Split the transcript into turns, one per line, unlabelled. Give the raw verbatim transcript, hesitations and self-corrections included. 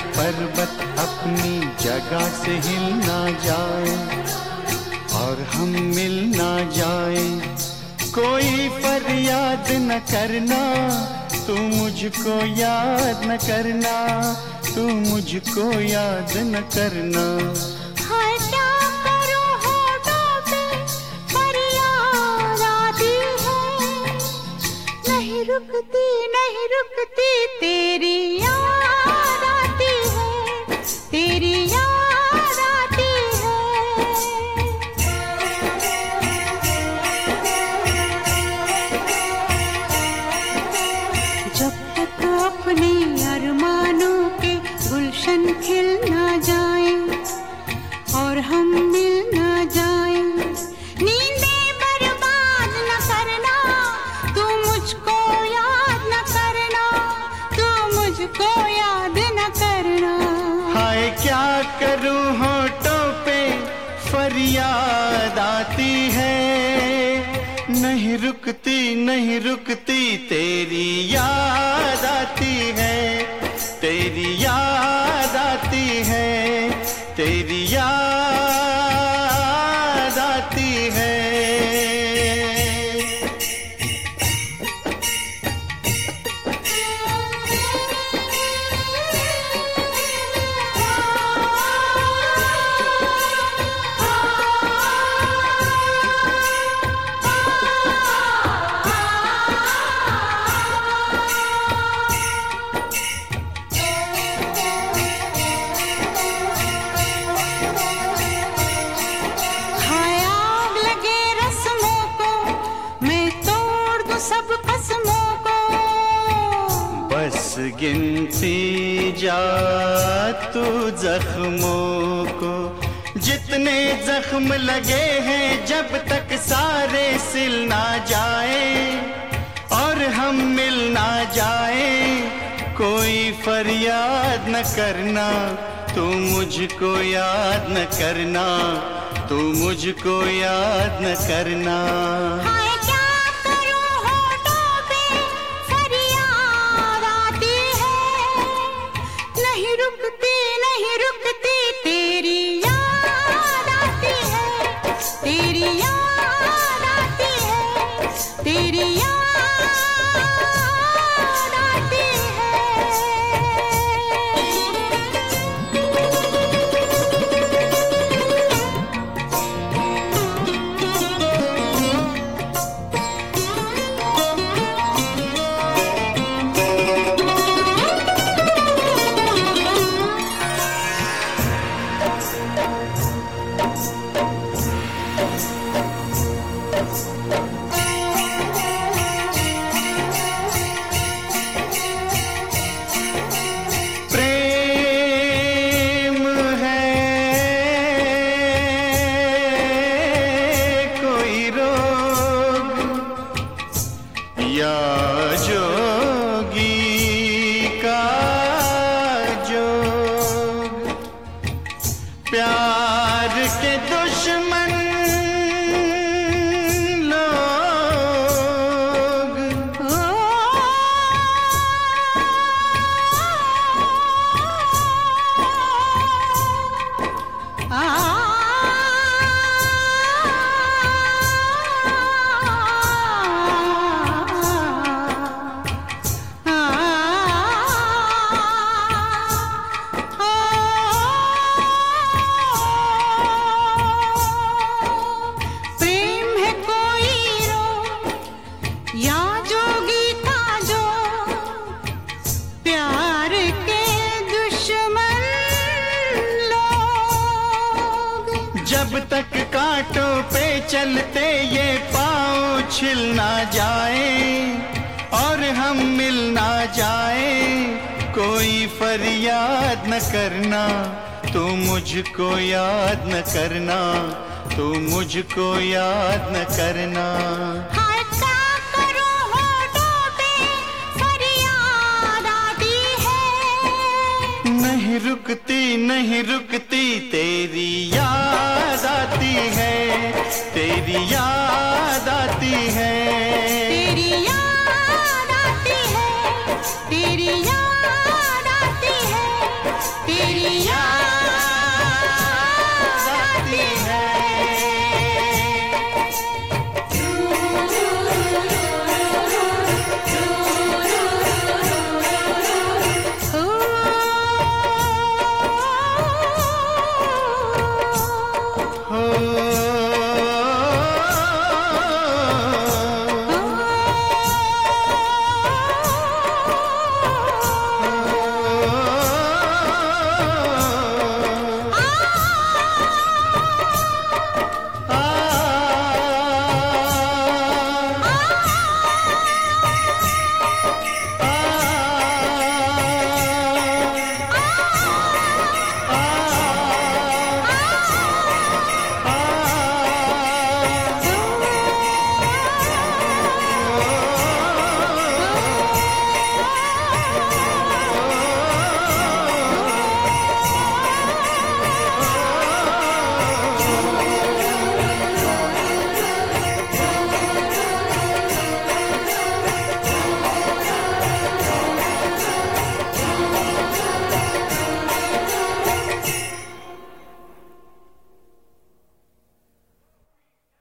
पर्वत अपनी जगह से हिल ना जाए और हम मिल ना जाए, कोई फरियाद न करना, तू मुझको याद न करना, तू मुझको याद न करना।
हाय क्या करूं होठों पे फरियाद आती है, नहीं रुकती नहीं रुकती तेरी याद आती है, तेरी याद आती है। जब तक अपने अरमानों के गुलशन खिल ना जाए और हम मिल ना जाए, नींदें बर्बाद न करना, तू मुझको याद न करना, तू मुझको याद न करना।
हाय क्या करूं होठों पे फरियाद आती है, नहीं रुकती नहीं रुकती तेरी याद आती है, तेरी याद आती है, तेरी याद आती है। बस गिनती जा तू जख्मों को, जितने जख्म लगे हैं जब तक सारे सिल ना जाए और हम मिल ना जाए, कोई फरियाद न करना, तू मुझको याद न करना, तू मुझको याद न करना।
तेरी याद आती है, तेरी याद आती है।
या जोगी का जोग, प्यार के दुश्मन लोग,
आ या जोगी का जो, प्यार के दुश्मन लोग,
जब तक कांटों पे चलते ये पाँव छिल ना जाए और हम मिल ना जाए, कोई फरियाद न करना, तू मुझको याद न करना, तू मुझको याद न करना। नहीं रुकती नहीं रुकती तेरी याद आती है, तेरी याद आती है,
तेरी याद आती है, तेरी याद